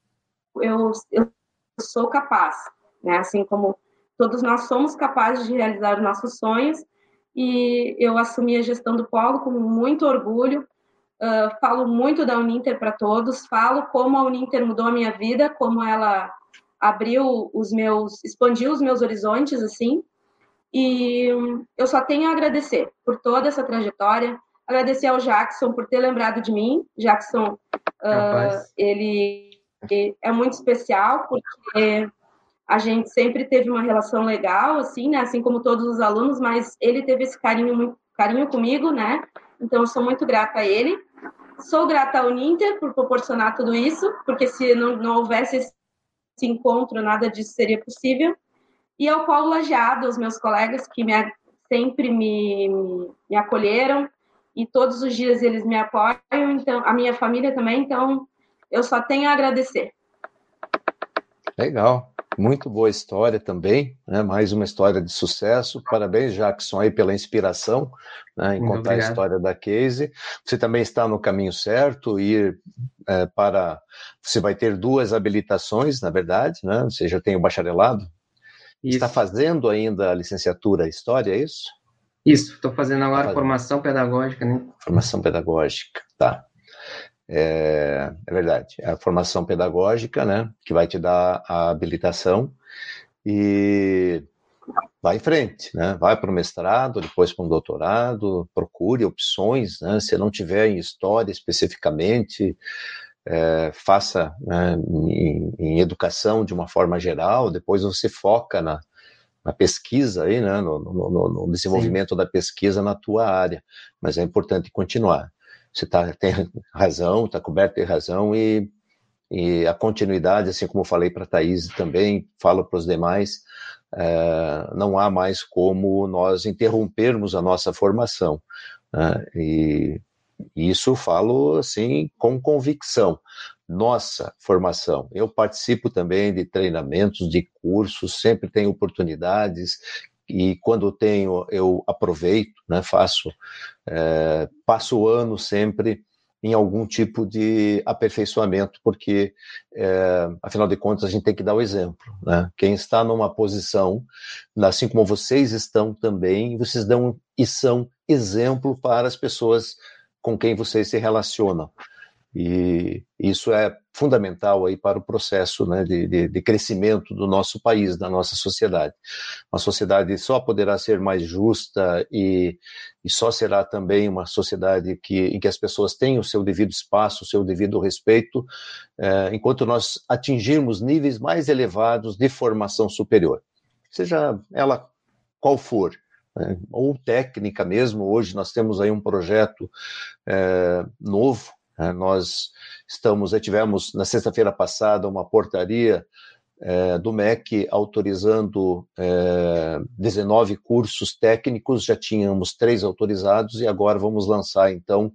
sou capaz, né? Assim como todos nós somos capazes de realizar os nossos sonhos, e eu assumi a gestão do polo com muito orgulho. Falo muito da Uninter para todos, falo como a Uninter mudou a minha vida, como ela expandiu os meus horizontes, assim, e eu só tenho a agradecer por toda essa trajetória, agradecer ao Jackson por ter lembrado de mim. Jackson, ele é muito especial, porque a gente sempre teve uma relação legal, assim, né? Assim como todos os alunos, mas ele teve esse carinho comigo, né? Então, eu sou muito grata a ele. Sou grata ao Uninter por proporcionar tudo isso, porque se não houvesse esse encontro, nada disso seria possível. E ao polo Lajeado, aos meus colegas que sempre me acolheram, e todos os dias eles me apoiam, então, a minha família também, então eu só tenho a agradecer. Legal, muito boa história também, né? Mais uma história de sucesso. Parabéns, Jackson, aí pela inspiração, né, em Muito contar obrigado. a história da Casey. Você também está no caminho certo, você vai ter 2 habilitações, na verdade, né? Você já tem o bacharelado. Isso. Está fazendo ainda a licenciatura em História, é isso? Isso, estou fazendo agora formação pedagógica, né? Formação pedagógica, tá. É verdade, é a formação pedagógica, né, que vai te dar a habilitação, e vai em frente, né, vai para o mestrado, depois para um doutorado, procure opções, né, se não tiver em História especificamente, faça, né, em educação de uma forma geral, depois você foca na pesquisa, aí, né, no desenvolvimento Sim. da pesquisa na tua área, mas é importante continuar. Você tem razão, está coberto de razão, e a continuidade, assim como eu falei para a Thaís também, falo para os demais, não há mais como nós interrompermos a nossa formação, né? E isso eu falo assim com convicção. Nossa formação, eu participo também de treinamentos, de cursos, sempre tenho oportunidades, e quando tenho, eu aproveito, né, passo o ano sempre em algum tipo de aperfeiçoamento, porque, afinal de contas, a gente tem que dar o exemplo, né? Quem está numa posição, assim como vocês estão também, vocês dão e são exemplo para as pessoas com quem vocês se relacionam. E isso é fundamental aí para o processo, né, de crescimento do nosso país, da nossa sociedade. Uma sociedade só poderá ser mais justa e só será também uma sociedade em que as pessoas têm o seu devido espaço, o seu devido respeito, enquanto nós atingirmos níveis mais elevados de formação superior, seja ela qual for, né, ou técnica mesmo. Hoje nós temos aí um projeto novo. Nós tivemos na sexta-feira passada uma portaria do MEC autorizando 19 cursos técnicos, já tínhamos 3 autorizados e agora vamos lançar então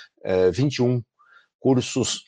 21 cursos,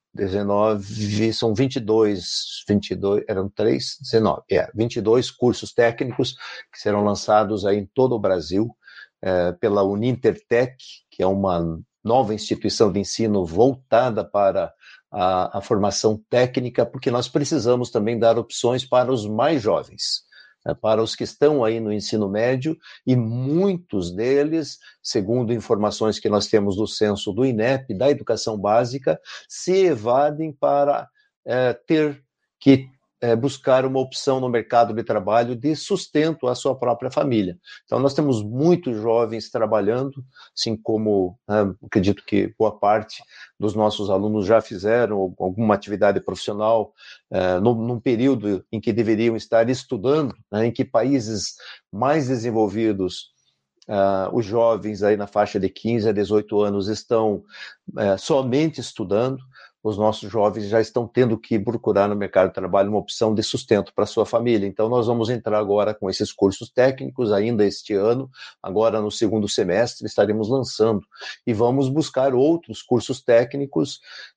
19, são 22, eram 3, 19, 22 cursos técnicos que serão lançados aí em todo o Brasil pela Unintertech, que é uma nova instituição de ensino voltada para a formação técnica, porque nós precisamos também dar opções para os mais jovens, né, para os que estão aí no ensino médio, e muitos deles, segundo informações que nós temos do censo do INEP, da educação básica, se evadem para ter que buscar uma opção no mercado de trabalho de sustento à sua própria família. Então, nós temos muitos jovens trabalhando, assim como acredito que boa parte dos nossos alunos já fizeram alguma atividade profissional num período em que deveriam estar estudando, né, em que países mais desenvolvidos os jovens aí na faixa de 15 a 18 anos estão somente estudando. Os nossos jovens já estão tendo que procurar no mercado de trabalho uma opção de sustento para a sua família. Então, nós vamos entrar agora com esses cursos técnicos ainda este ano, agora no segundo semestre estaremos lançando, e vamos buscar outros cursos técnicos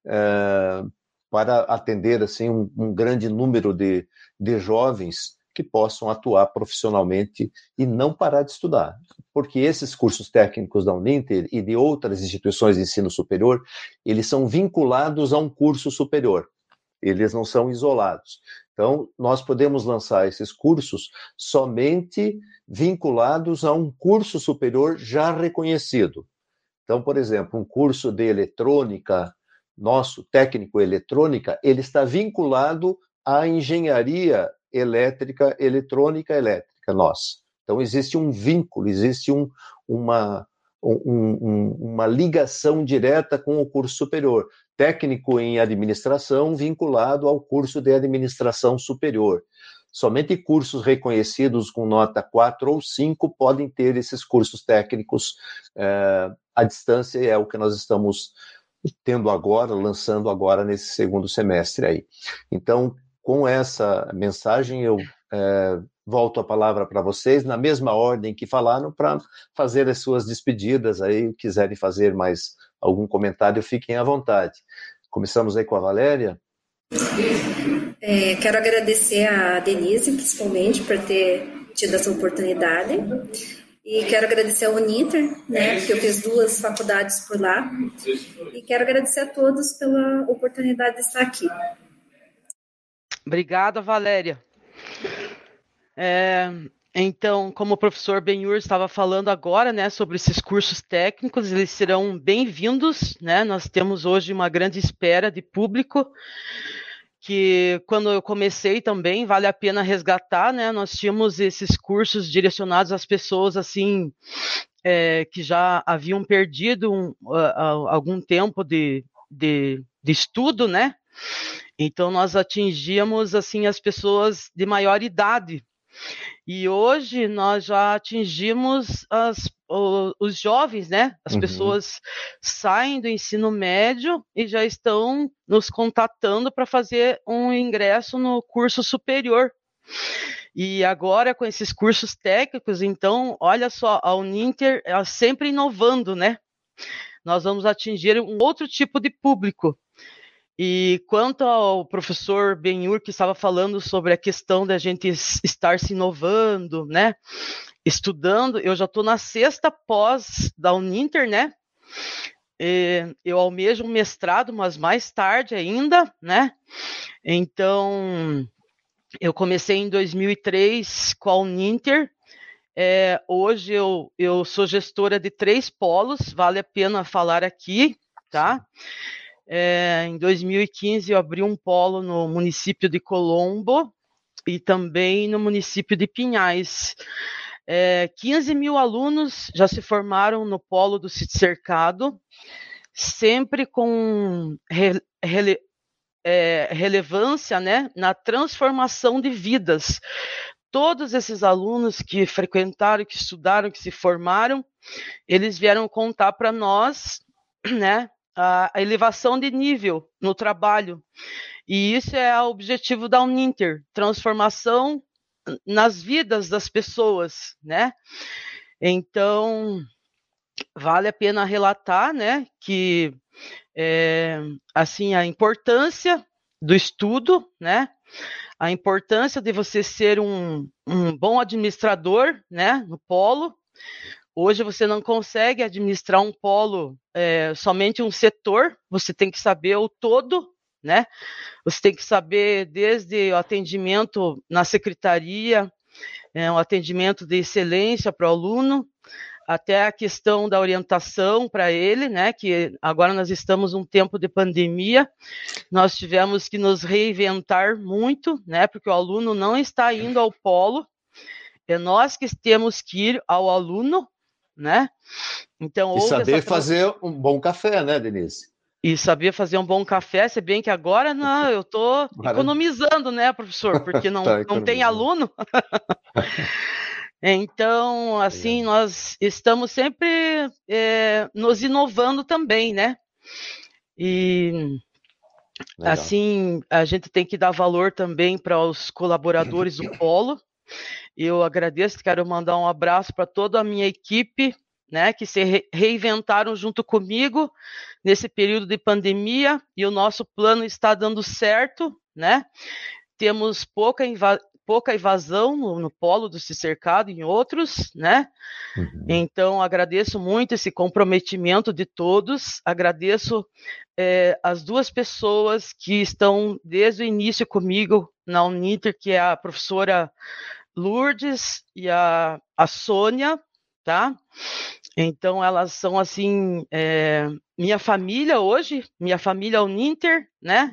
para atender assim, um grande número de jovens que possam atuar profissionalmente e não parar de estudar. Porque esses cursos técnicos da Uninter e de outras instituições de ensino superior, eles são vinculados a um curso superior, eles não são isolados. Então, nós podemos lançar esses cursos somente vinculados a um curso superior já reconhecido. Então, por exemplo, um curso de eletrônica, nosso técnico eletrônica, ele está vinculado à engenharia elétrica, eletrônica elétrica nossa. Então, existe um vínculo, existe uma ligação direta com o curso superior. Técnico em administração vinculado ao curso de administração superior. Somente cursos reconhecidos com nota 4 ou 5 podem ter esses cursos técnicos à distância, e é o que nós estamos tendo agora, lançando agora nesse segundo semestre aí. Então, com essa mensagem, eu volto a palavra para vocês, na mesma ordem que falaram, para fazer as suas despedidas aí. Quiserem fazer mais algum comentário, fiquem à vontade. Começamos aí com a Valéria. Quero agradecer a Denise, principalmente, por ter tido essa oportunidade. E quero agradecer ao Uninter, né, porque eu fiz 2 faculdades por lá. E quero agradecer a todos pela oportunidade de estar aqui. Obrigada, Valéria. Então, como o professor Benhur estava falando agora, né, sobre esses cursos técnicos, eles serão bem-vindos, né? Nós temos hoje uma grande espera de público, que quando eu comecei também, vale a pena resgatar, né? Nós tínhamos esses cursos direcionados às pessoas, assim, que já haviam perdido algum tempo de estudo, né? Então, nós atingíamos, assim, as pessoas de maior idade. E hoje nós já atingimos os jovens, né? As pessoas saem do ensino médio e já estão nos contatando para fazer um ingresso no curso superior. E agora, com esses cursos técnicos, então, olha só, a Uninter sempre inovando, né? Nós vamos atingir um outro tipo de público. E quanto ao professor Benhur, que estava falando sobre a questão da gente estar se inovando, né? Estudando, eu já estou na 6ª pós da Uninter, né? Eu almejo um mestrado, mas mais tarde ainda, né? Então, eu comecei em 2003 com a Uninter. Hoje eu sou gestora de 3 polos, vale a pena falar aqui, tá? Em 2015 eu abri um polo no município de Colombo e também no município de Pinhais. 15 mil alunos já se formaram no polo do Sítio Cercado, sempre com relevância, né, na transformação de vidas. Todos esses alunos que frequentaram, que estudaram, que se formaram, eles vieram contar para nós, né, a elevação de nível no trabalho. E isso é o objetivo da Uninter, transformação nas vidas das pessoas, né? Então, vale a pena relatar, né, que assim, a importância do estudo, né? A importância de você ser um bom administrador, né, no polo. Hoje você não consegue administrar um polo, somente um setor, você tem que saber o todo, né? Você tem que saber desde o atendimento na secretaria, um atendimento de excelência para o aluno, até a questão da orientação para ele, né? Que agora nós estamos num tempo de pandemia, nós tivemos que nos reinventar muito, né? Porque o aluno não está indo ao polo, é nós que temos que ir ao aluno, né? Então, e saber fazer um bom café, né, Denise? E saber fazer um bom café, se bem que agora não, eu estou economizando, né, professor? Porque não tem aluno. Então, assim, nós estamos sempre nos inovando também, né? E, assim, a gente tem que dar valor também para os colaboradores do polo. Eu agradeço, quero mandar um abraço para toda a minha equipe, né, que se reinventaram junto comigo nesse período de pandemia, e o nosso plano está dando certo, né? Temos pouca evasão no polo do Sítio Cercado e em outros, né? Então, agradeço muito esse comprometimento de todos, agradeço as 2 pessoas que estão desde o início comigo na Uninter, que é a professora Lourdes e a Sônia, tá? Então, elas são, assim, minha família hoje, minha família Uninter, né?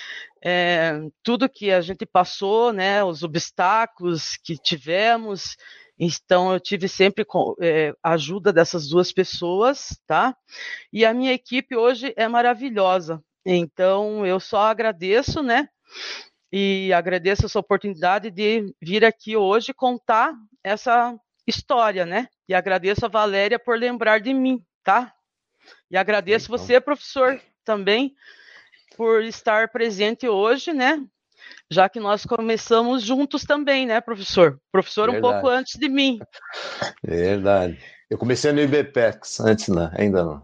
Tudo que a gente passou, né? Os obstáculos que tivemos, então eu tive sempre a ajuda dessas 2 pessoas, tá? E a minha equipe hoje é maravilhosa, então eu só agradeço, né? E agradeço essa oportunidade de vir aqui hoje contar essa história, né? E agradeço a Valéria por lembrar de mim, tá? E agradeço você, professor, também, por estar presente hoje, né? Já que nós começamos juntos também, né, professor? Professor um pouco antes de mim. Verdade. Eu comecei no IBPEX antes, né? Ainda não.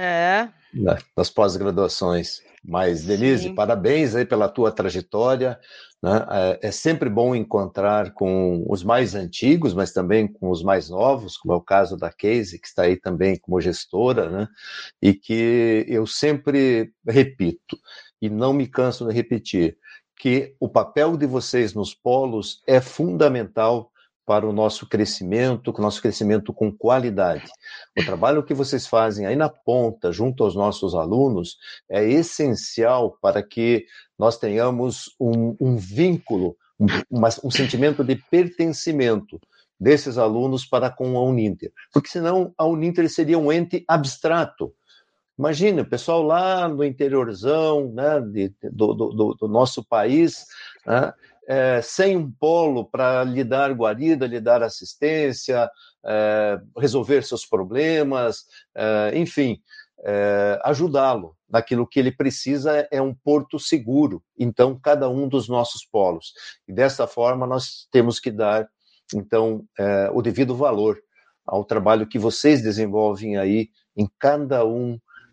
Das pós-graduações. Mas, Denise, sim, parabéns aí pela tua trajetória, né? É sempre bom encontrar com os mais antigos, mas também com os mais novos, como é o caso da Casey, que está aí também como gestora, né? E que eu sempre repito, e não me canso de repetir, que o papel de vocês nos polos é fundamental para o nosso crescimento com qualidade. O trabalho que vocês fazem aí na ponta, junto aos nossos alunos, é essencial para que nós tenhamos um vínculo, um sentimento de pertencimento desses alunos para com a Uninter. Porque senão a Uninter seria um ente abstrato. Imagina, o pessoal lá no interiorzão, né, do nosso país, né, sem um polo para lhe dar guarida, lhe dar assistência, resolver seus problemas, enfim, ajudá-lo naquilo que ele precisa é um porto seguro, então, cada um dos nossos polos. E dessa forma nós temos que dar, então, o devido valor ao trabalho que vocês desenvolvem aí em cada um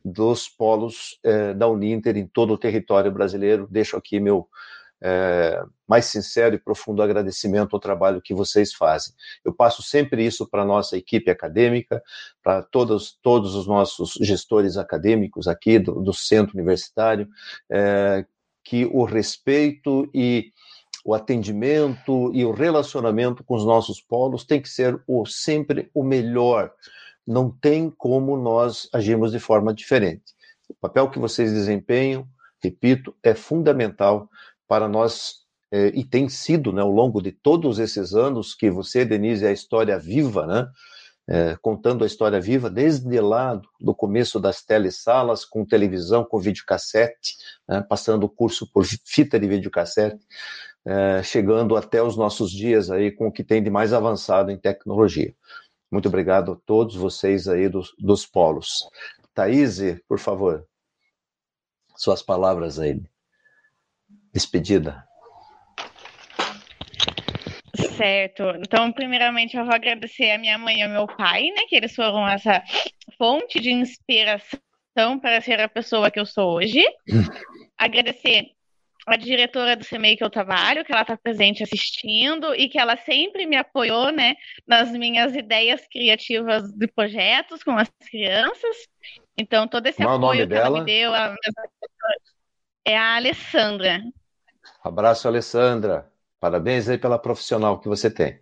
dos polos da Uninter em todo o território brasileiro. Deixo aqui meu mais sincero e profundo agradecimento ao trabalho que vocês fazem. Eu passo sempre isso para a nossa equipe acadêmica, para todos os nossos gestores acadêmicos aqui do centro universitário, que o respeito e o atendimento e o relacionamento com os nossos polos tem que ser sempre o melhor. Não tem como nós agirmos de forma diferente. O papel que vocês desempenham, repito, é fundamental para nós, e tem sido, né, ao longo de todos esses anos que você, Denise, é a história viva, né, contando a história viva desde lá do começo das telesalas, com televisão, com videocassete, né, passando o curso por fita de videocassete, chegando até os nossos dias aí com o que tem de mais avançado em tecnologia. Muito obrigado a todos vocês aí dos polos. Thaís, por favor, suas palavras aí. Despedida. Certo. Então, primeiramente, eu vou agradecer a minha mãe e ao meu pai, né, que eles foram essa fonte de inspiração para ser a pessoa que eu sou hoje. Agradecer a diretora do CMEI que eu trabalho, que ela está presente assistindo e que ela sempre me apoiou, né, nas minhas ideias criativas de projetos com as crianças. Então, todo esse apoio que ela me deu é a Alessandra. Abraço, Alessandra. Parabéns aí pela profissional que você tem.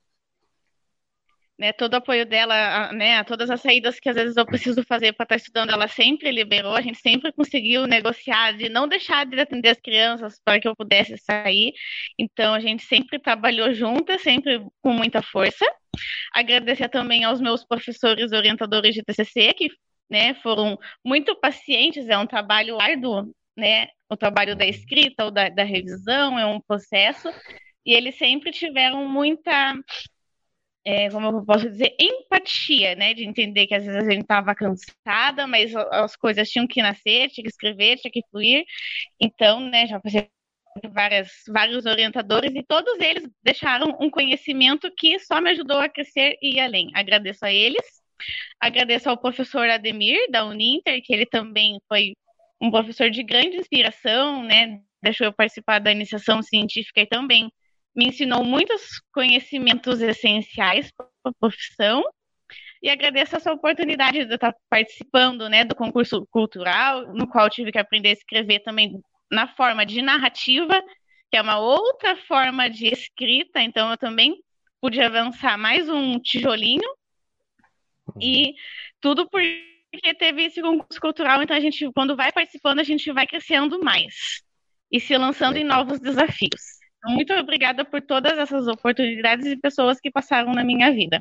Né, todo o apoio dela, né, a todas as saídas que às vezes eu preciso fazer para estar estudando, ela sempre liberou, a gente sempre conseguiu negociar de não deixar de atender as crianças para que eu pudesse sair, então a gente sempre trabalhou juntas, sempre com muita força. Agradecer também aos meus professores orientadores de TCC, que, né, foram muito pacientes, é um trabalho árduo, né, o trabalho da escrita ou da revisão é um processo, e eles sempre tiveram muita... como eu posso dizer, empatia, né, de entender que às vezes a gente estava cansada, mas as coisas tinham que nascer, tinha que escrever, tinha que fluir. Então, né, já passei por vários orientadores e todos eles deixaram um conhecimento que só me ajudou a crescer e ir além. Agradeço a eles, agradeço ao professor Ademir, da Uninter, que ele também foi um professor de grande inspiração, né, deixou eu participar da iniciação científica e também me ensinou muitos conhecimentos essenciais para a profissão, e agradeço essa oportunidade de estar participando, né, do concurso cultural, no qual tive que aprender a escrever também na forma de narrativa, que é uma outra forma de escrita, então eu também pude avançar mais um tijolinho, e tudo porque teve esse concurso cultural, então a gente, quando vai participando, a gente vai crescendo mais, e se lançando em novos desafios. Muito obrigada por todas essas oportunidades e pessoas que passaram na minha vida.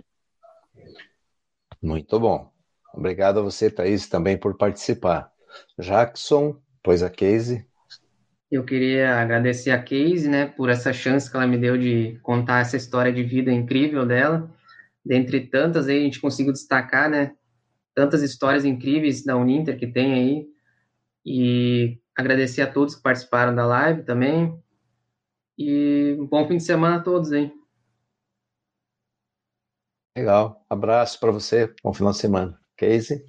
Muito bom. Obrigado a você, Thaís, também por participar. Jackson, depois a Casey. Eu queria agradecer a Casey, né, por essa chance que ela me deu de contar essa história de vida incrível dela. Dentre tantas, aí a gente conseguiu destacar, né, tantas histórias incríveis da Uninter que tem aí. E agradecer a todos que participaram da live também. E um bom fim de semana a todos, hein? Legal. Abraço para você. Bom final de semana. Casey?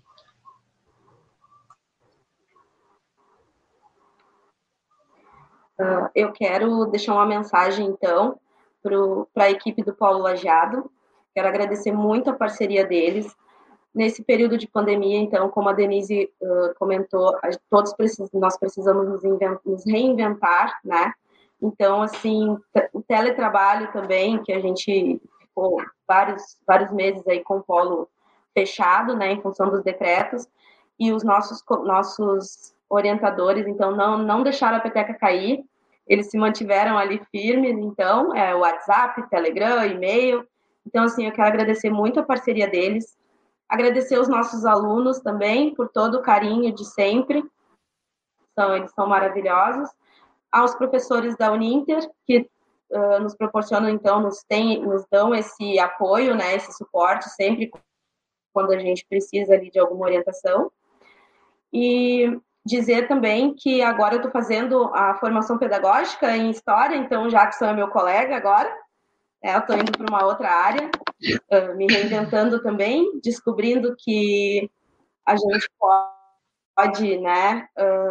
Eu quero deixar uma mensagem, então, para a equipe do Polo Lajeado. Quero agradecer muito a parceria deles. Nesse período de pandemia, então, como a Denise comentou, nós precisamos nos reinventar, né? Então, assim, o teletrabalho também, que a gente ficou vários meses aí com o polo fechado, né, em função dos decretos, e os nossos orientadores, então, não deixaram a peteca cair, eles se mantiveram ali firmes, então, WhatsApp, Telegram, e-mail. Então, assim, eu quero agradecer muito a parceria deles, agradecer os nossos alunos também por todo o carinho de sempre, eles são maravilhosos. Aos professores da Uninter, que nos proporcionam, então, nos dão esse apoio, né, esse suporte, sempre quando a gente precisa ali de alguma orientação. E dizer também que agora eu estou fazendo a formação pedagógica em História, então o Jackson é meu colega agora, eu estou indo para uma outra área, me reinventando também, descobrindo que a gente pode pode, né,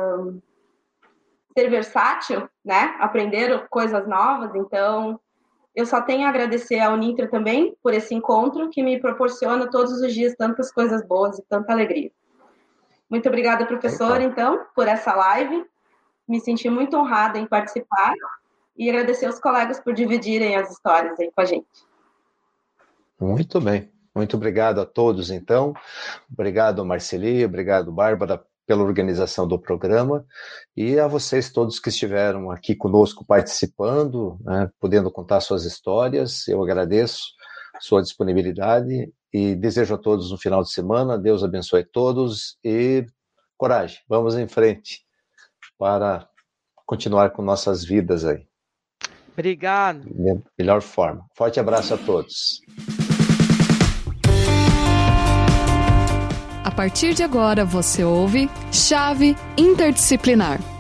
ser versátil, né, aprender coisas novas. Então, eu só tenho a agradecer ao Uninter também por esse encontro que me proporciona todos os dias tantas coisas boas e tanta alegria. Muito obrigada, professor, então, por essa live. Me senti muito honrada em participar e agradecer aos colegas por dividirem as histórias aí com a gente. Muito bem. Muito obrigado a todos, então. Obrigado, Marceli, obrigado, Bárbara, pela organização do programa, e a vocês todos que estiveram aqui conosco participando, né, podendo contar suas histórias. Eu agradeço sua disponibilidade e desejo a todos um final de semana. Deus abençoe todos e coragem, vamos em frente para continuar com nossas vidas aí. Obrigado. Da melhor forma. Forte abraço a todos. A partir de agora você ouve Chave Interdisciplinar.